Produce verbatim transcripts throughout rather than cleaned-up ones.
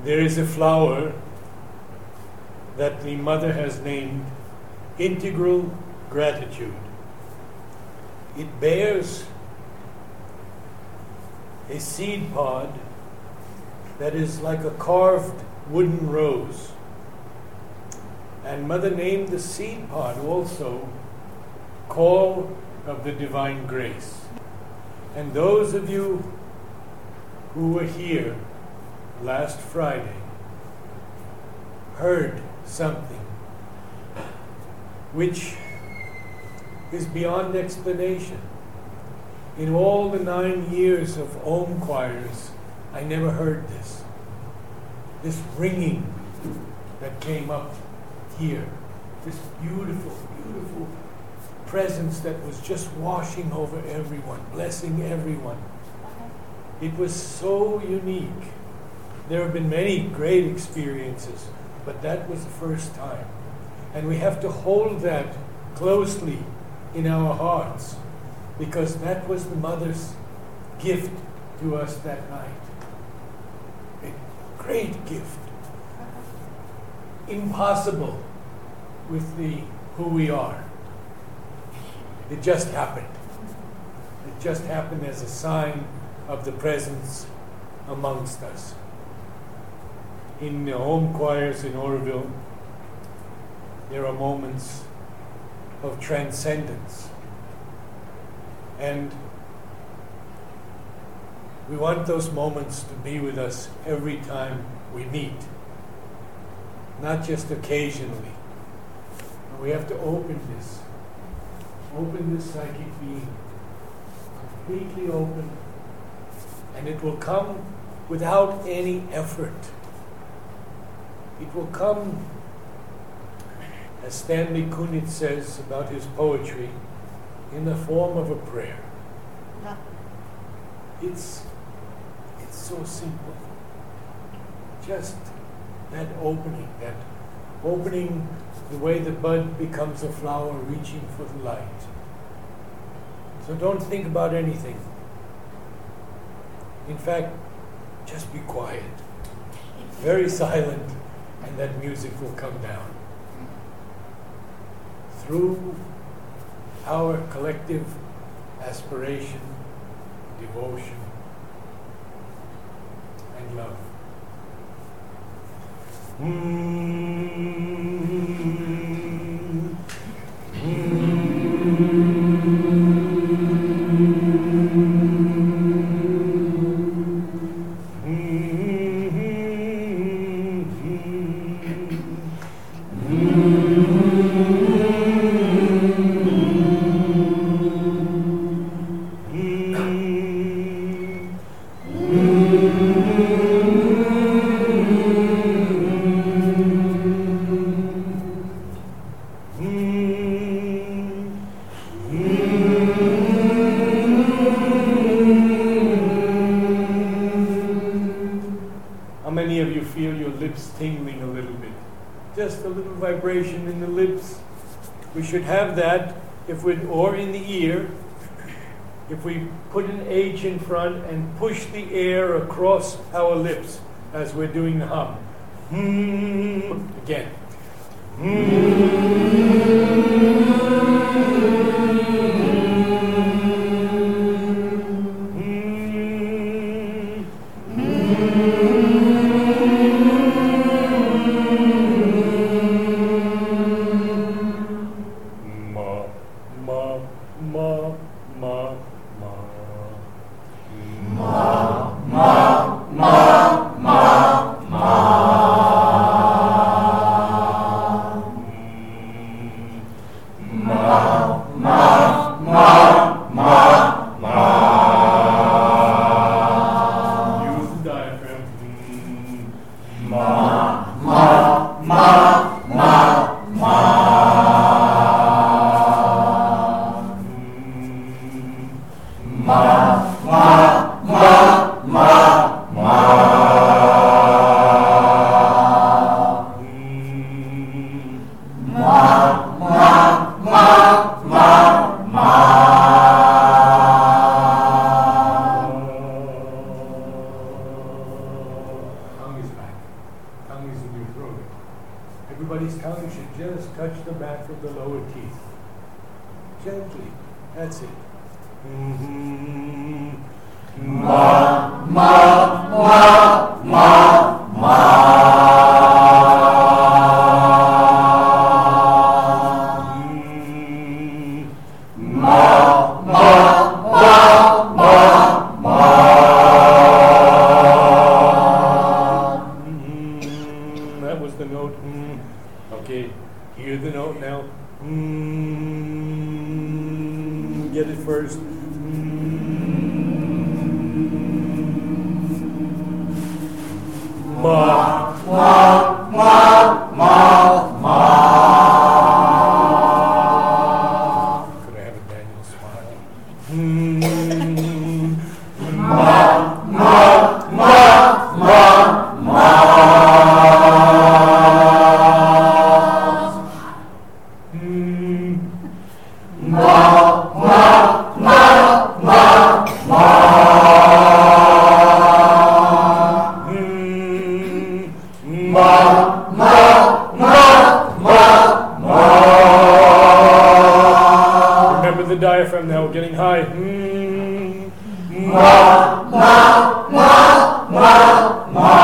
there is a flower that the mother has named Integral Gratitude. It bears a seed pod that is like a carved wooden rose. And Mother named the seed pod also Call of the Divine Grace. And those of you who were here last Friday heard something which is beyond explanation. In all the nine years of Om choirs, I never heard this. This ringing that came up here. This beautiful, beautiful presence that was just washing over everyone, blessing everyone. It was so unique. There have been many great experiences, but that was the first time. And we have to hold that closely in our hearts, because that was the Mother's gift to us that night. A great gift. Impossible with the who we are. It just happened. It just happened as a sign of the presence amongst us. In the home choirs in Oroville, there are moments of transcendence. And we want those moments to be with us every time we meet, not just occasionally. We have to open this, open this psychic being, completely open, and it will come without any effort. It will come, as Stanley Kunitz says about his poetry, in the form of a prayer. Yeah. It's, it's so simple. Just that opening, that opening the way the bud becomes a flower reaching for the light. So don't think about anything. In fact, just be quiet, very silent, and that music will come down. Through our collective aspiration, devotion, and love. Mm-hmm. Tingling a little bit. Just a little vibration in the lips. We should have that if we, or in the ear, if we put an H in front and push the air across our lips as we're doing the hum. Hmm. Again. touch the back of the lower teeth. Gently. That's it. Mm-hmm. Ma, ma, ma, ma, ma. First. Ma, ma, ma, ma, ma. Could I have a Daniel smile? Mm. Ma, ma, ma, ma, ma. Mm. Ma. Diaphragm now, getting high. Mm. Ma, ma, ma, ma, ma.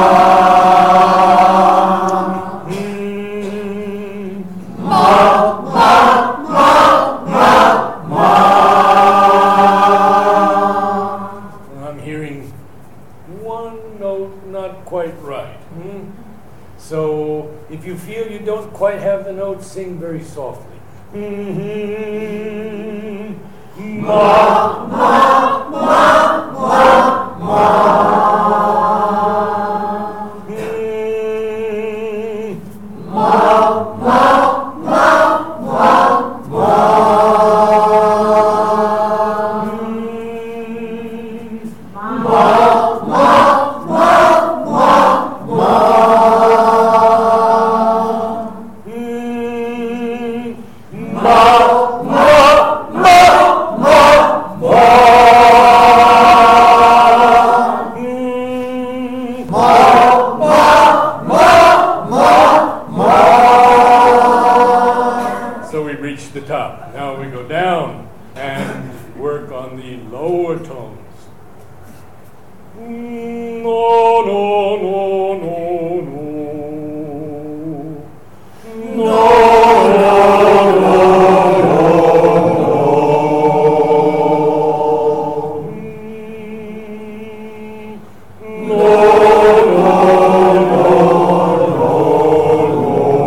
Mm. Ma, ma, ma, ma, ma. I'm hearing one note not quite right. Mm. So if you feel you don't quite have the note, sing very softly. Mm-hmm. Ma, ma, ma, ma, ma. Mm. Ma, ma, ma, ma, ma. Mm. Ma, ma, ma, ma, ma. The top. Now we go down and work on the lower tones. No, no, no, no, no. No, no, no, no. No, no, no.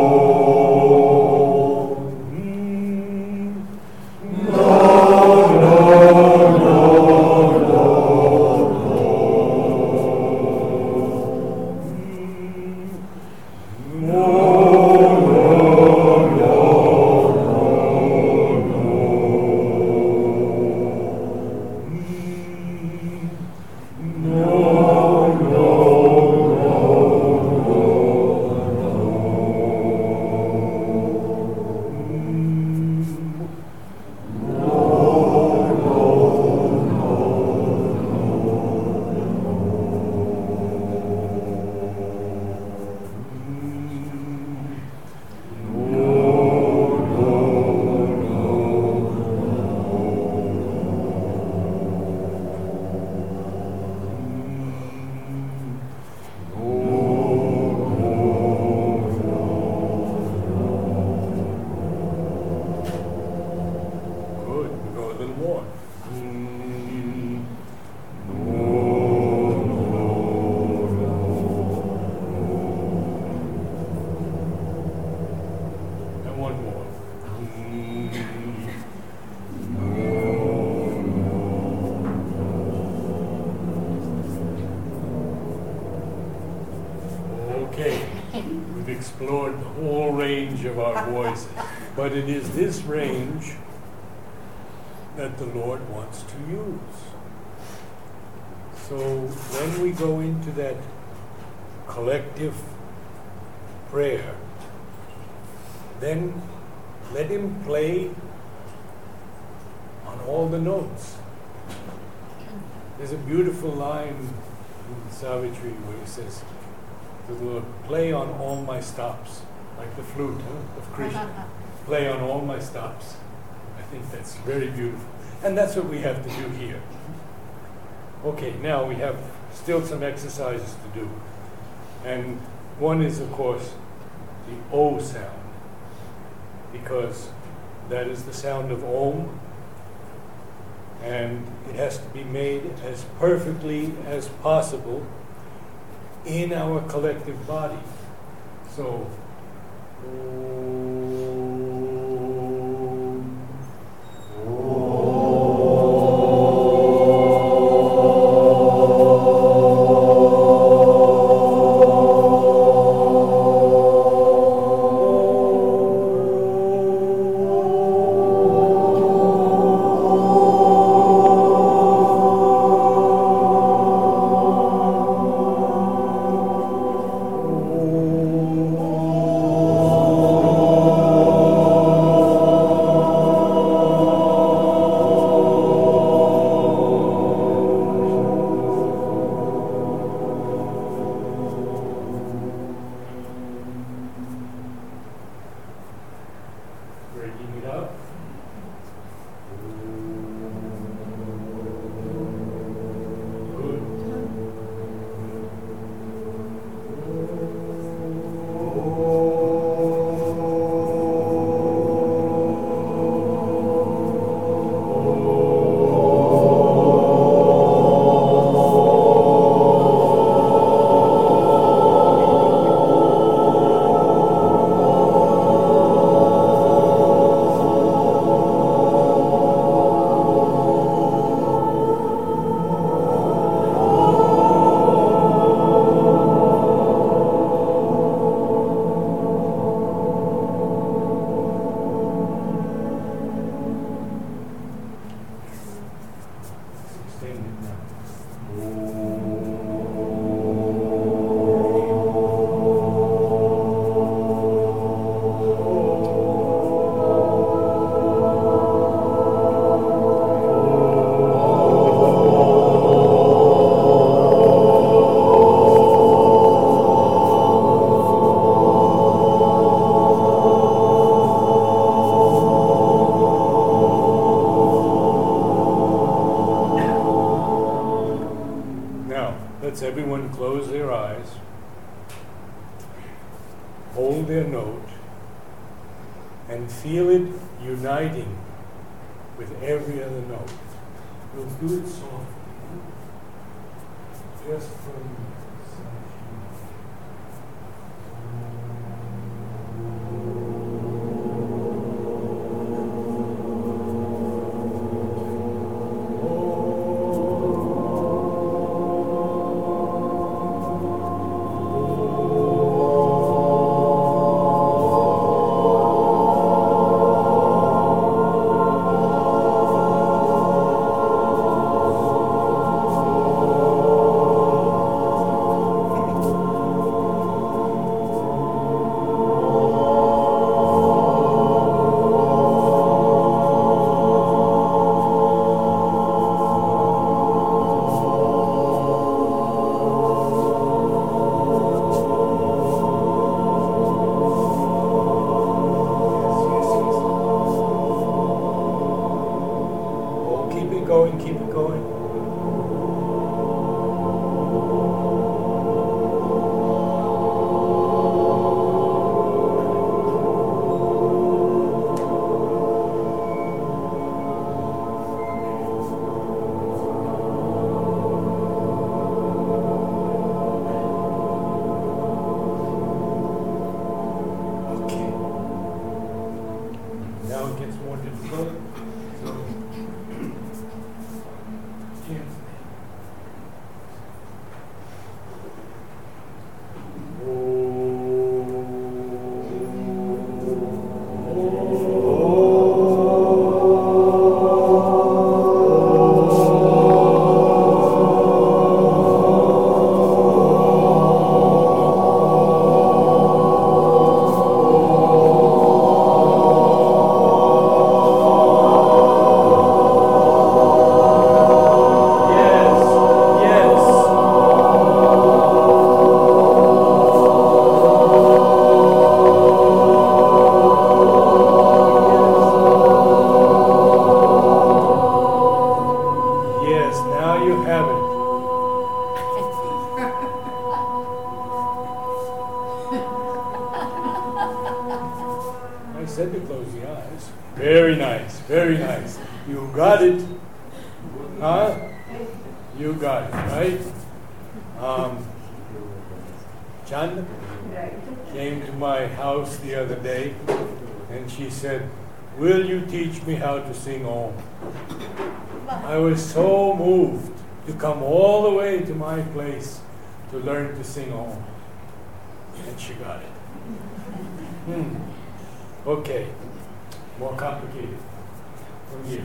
Okay, we've explored the whole range of our voices, but it is this range that the Lord wants to use. So when we go into that collective prayer, then let Him play on all the notes. There's a beautiful line in Savitri where He says, to the Lord, play on all my stops. like the flute huh, of Krishna, play on all my stops. I think that's very beautiful. And that's what we have to do here. Okay, now we have still some exercises to do. And one is, of course, the O sound, because that is the sound of Om, and it has to be made as perfectly as possible in our collective body. So, breaking it up. Good. Let's everyone close their eyes, hold their note, and feel it uniting with every other note. We'll do it softly, just from going, keep it going. Okay. Now it gets more difficult. So to close the eyes. Very nice, very nice. You got it. Huh? You got it, right? Um, Chanda came to my house the other day and she said, "Will you teach me how to sing Om?" I was so moved to come all the way to my place to learn to sing Om. And she got it. Hmm. Okay. More complicated. From here.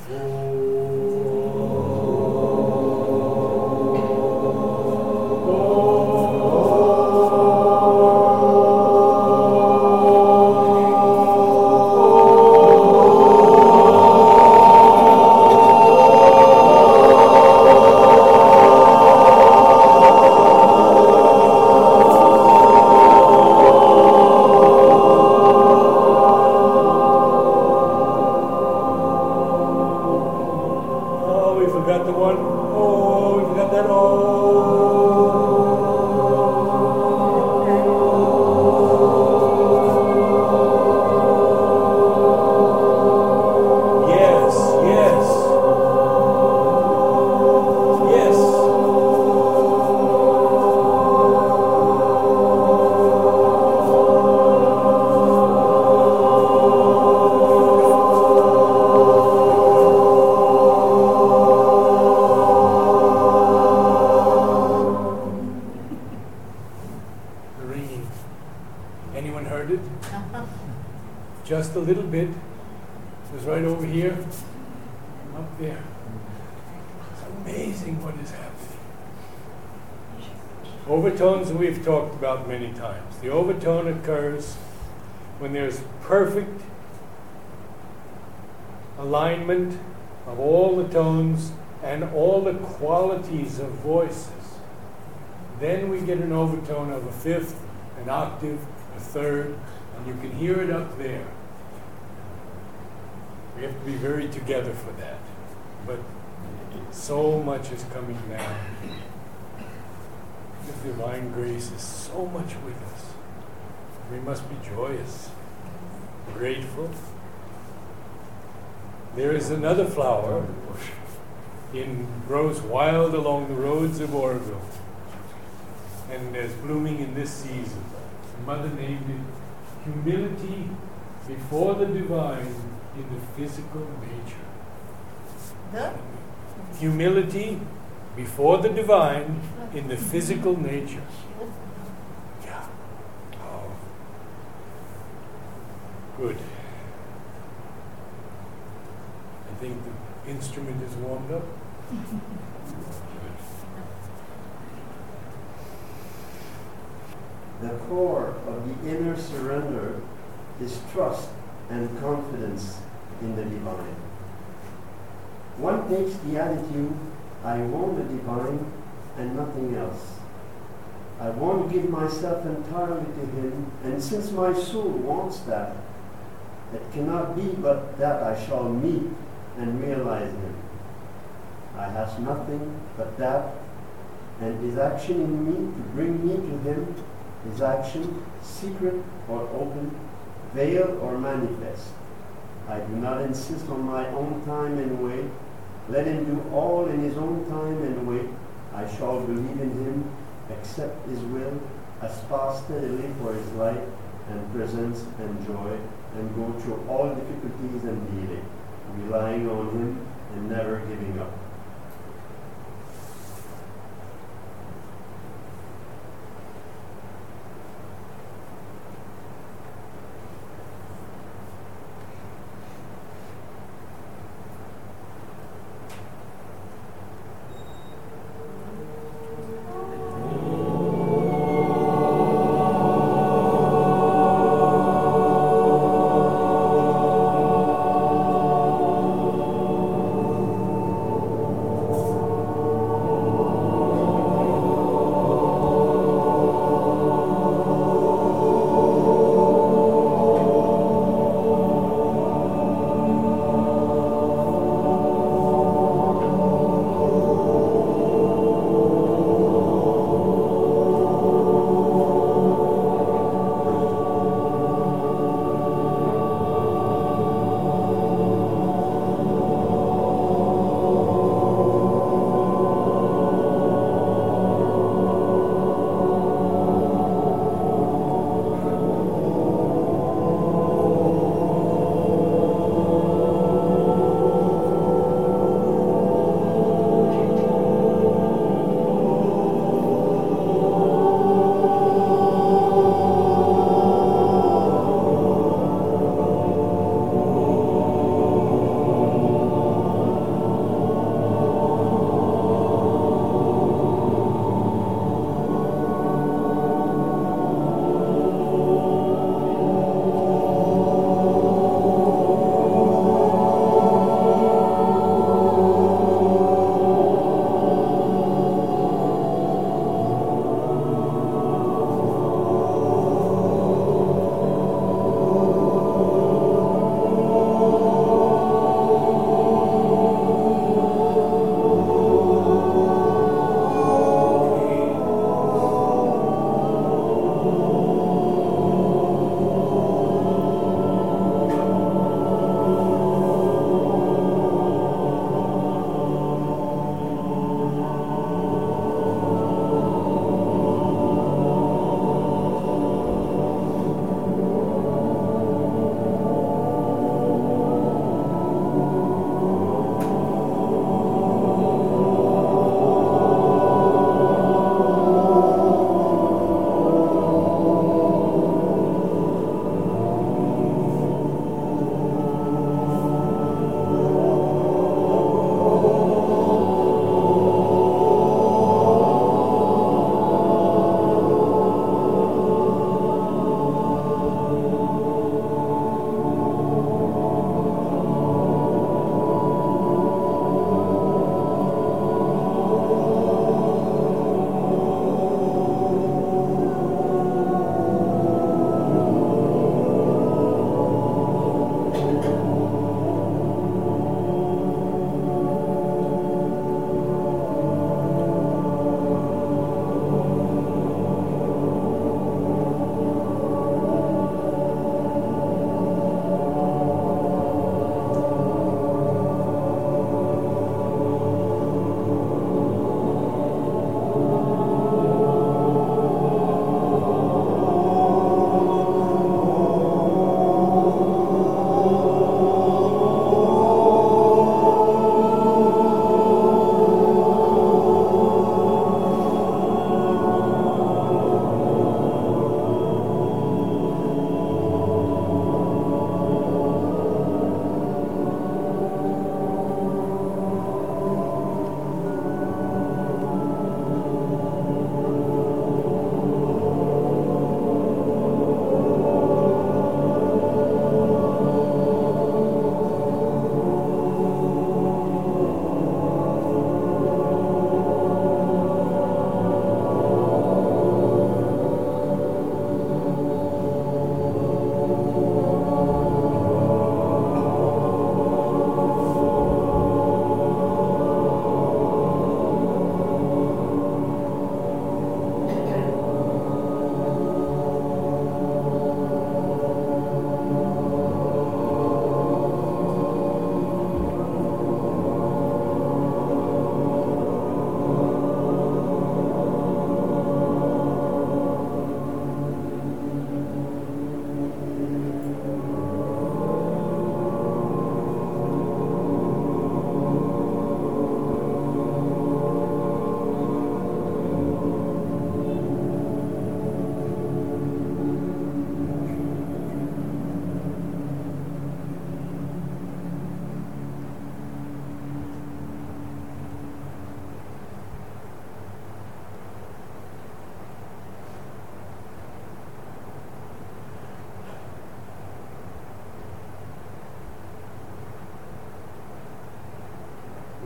Just a little bit. It was right over here, up there. It's amazing what is happening. Overtones we've talked about many times. The overtone occurs when there's perfect alignment of all the tones and all the qualities of voices. Then we get an overtone of a fifth, an octave, a third, and you can hear it up there. We have to be very together for that. But so much is coming down. The divine grace is so much with us. We must be joyous, grateful. There is another flower in grows wild along the roads of Oroville, and is blooming in this season. Mother named it humility before the divine in the physical nature. The? Humility before the divine in the physical nature. Yeah. Oh. Good. I think the instrument is warmed up. The core of the inner surrender is trust and confidence in the divine. One takes the attitude, I want the divine and nothing else. I want to give myself entirely to him, and since my soul wants that, it cannot be but that I shall meet and realize him. I have nothing but that, and his action in me to bring me to him, his action, secret or open, veiled or manifest. I do not insist on my own time and way. Let him do all in his own time and way. I shall believe in him, accept his will, aspire steadily for his light and presence and joy, and go through all difficulties and delay, relying on him and never giving up.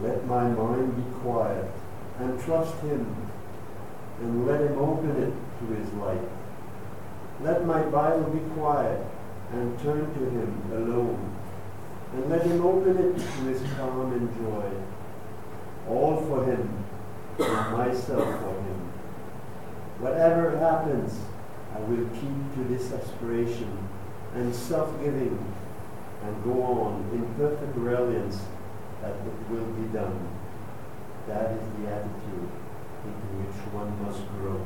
Let my mind be quiet and trust him, and let him open it to his light. Let my Bible be quiet and turn to him alone, and let him open it to his calm and joy. All for him, and myself for him. Whatever happens, I will keep to this aspiration and self-giving, and go on in perfect reliance that it will be done. That is the attitude into which one must grow.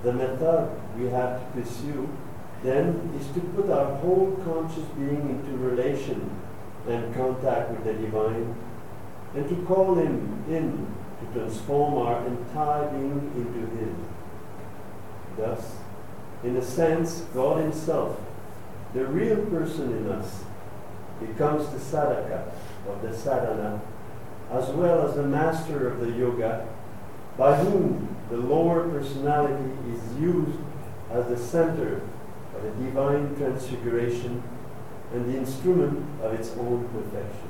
the method we have to pursue then is to put our whole conscious being into relation and contact with the divine, and to call him in to transform our entire being into his. Thus, in a sense, God himself, the real person in us, becomes the sadhaka of the sadhana, as well as the master of the yoga, by whom the lower personality is used as the center of a divine transfiguration and the instrument of its own perfection.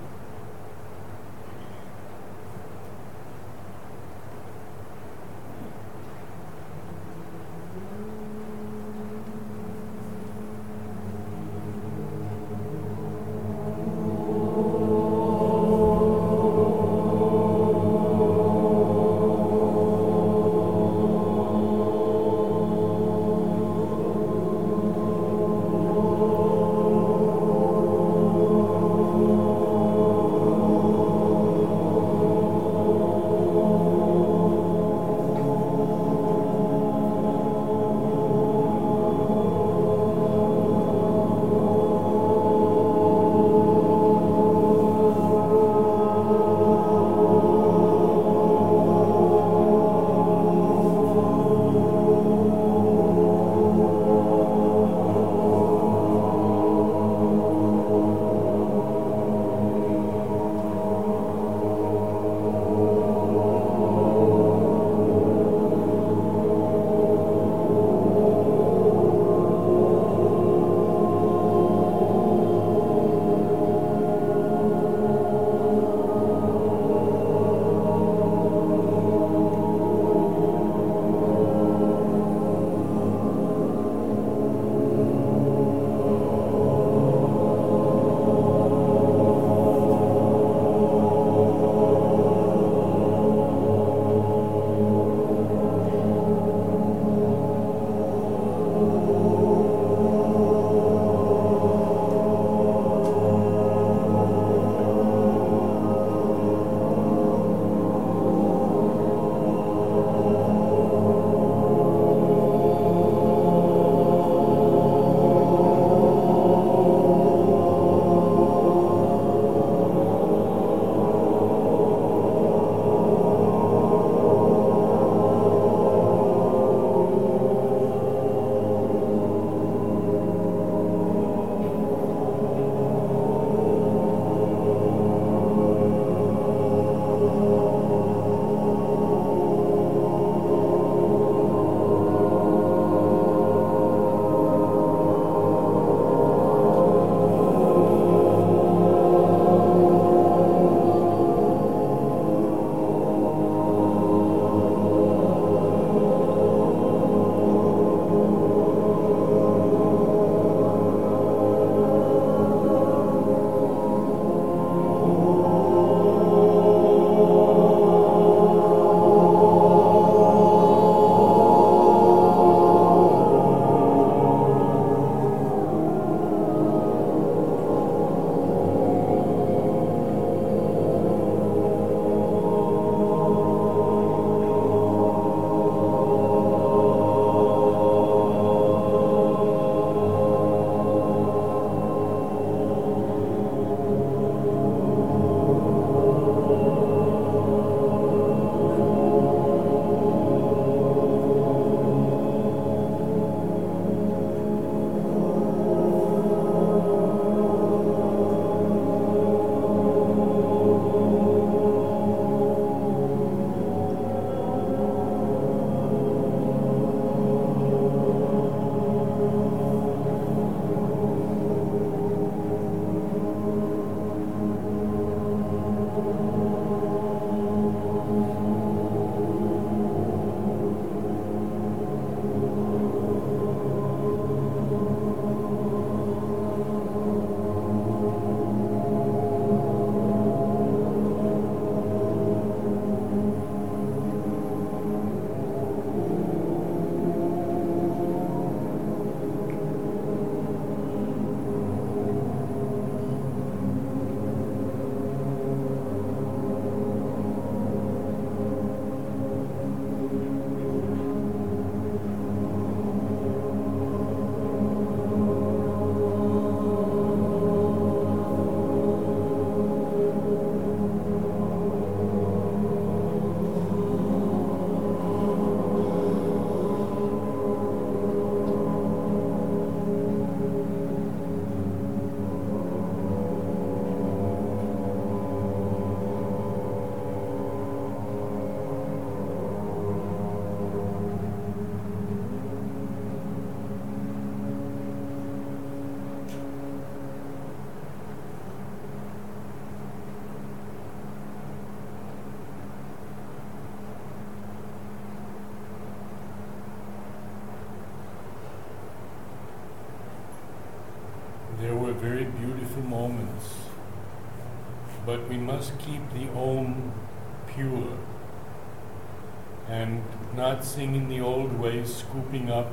beautiful moments, but we must keep the Om pure and not sing in the old way, scooping up,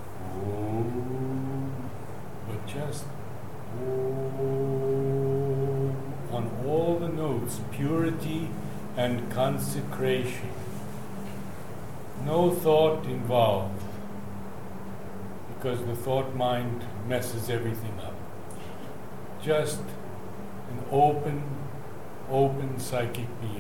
Om, but just Om on all the notes, purity and consecration. No thought involved, because the thought mind messes everything up. Just an open, open psychic being.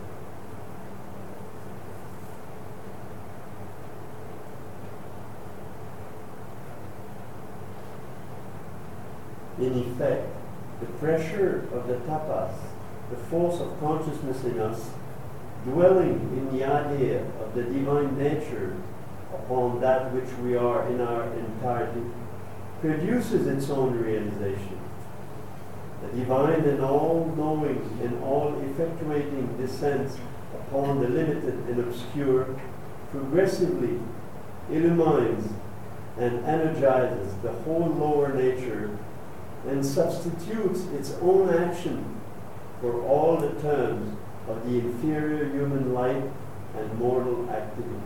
In effect, the pressure of the tapas, the force of consciousness in us, dwelling in the idea of the divine nature upon that which we are in our entirety, produces its own realization. The divine and all-knowing and all-effectuating descends upon the limited and obscure, progressively illumines and energizes the whole lower nature and substitutes its own action for all the terms of the inferior human life and mortal activity.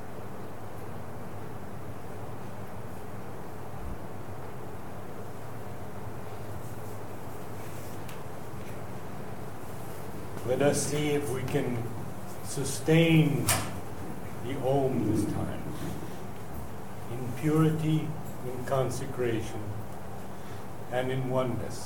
Let us see if we can sustain the Om this time, in purity, in consecration, and in oneness.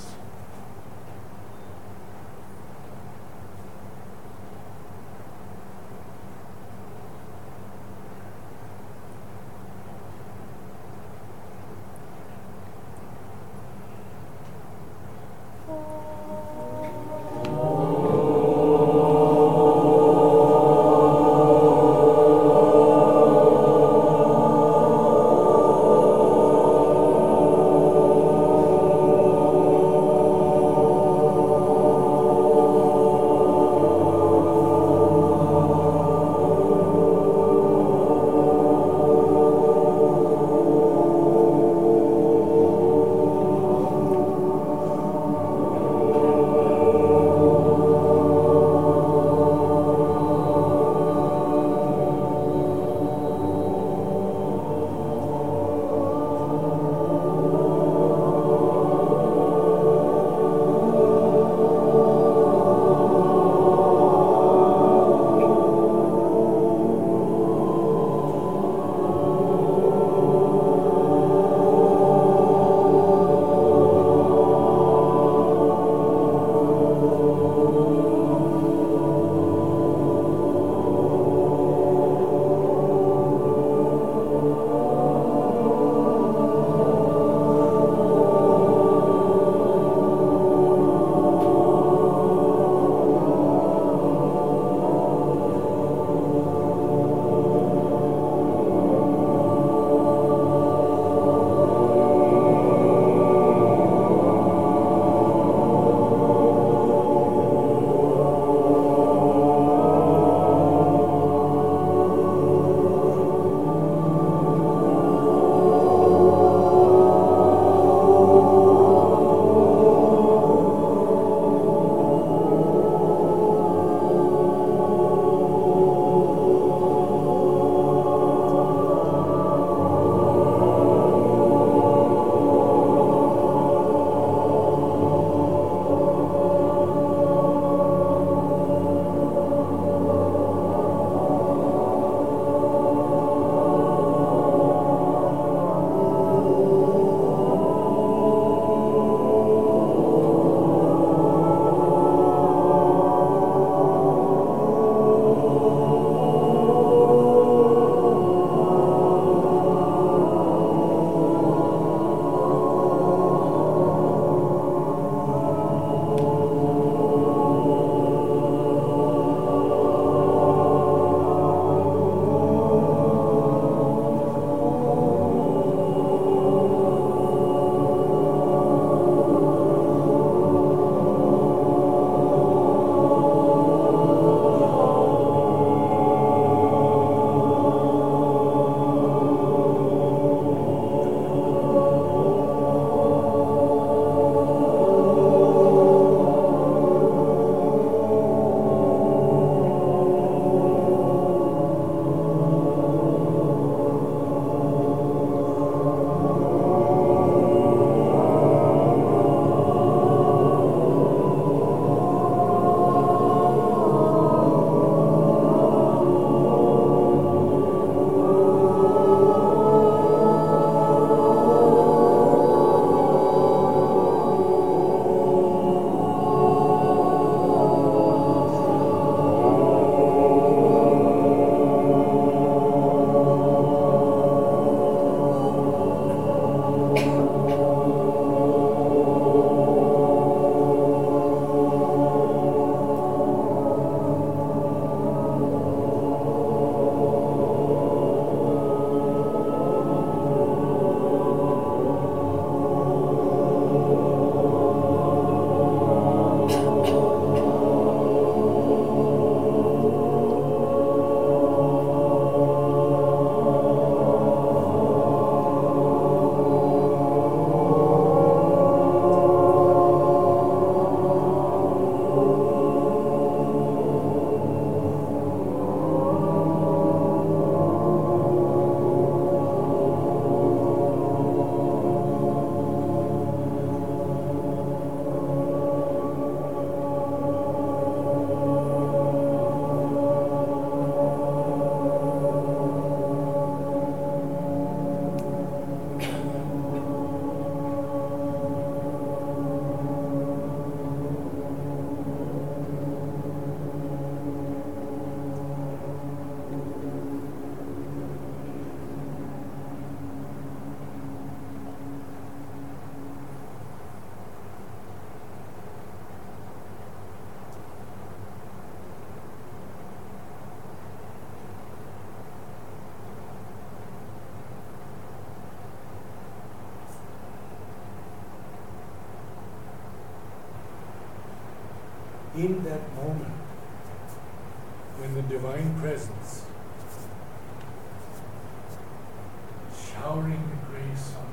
in that moment when the divine presence is showering the grace on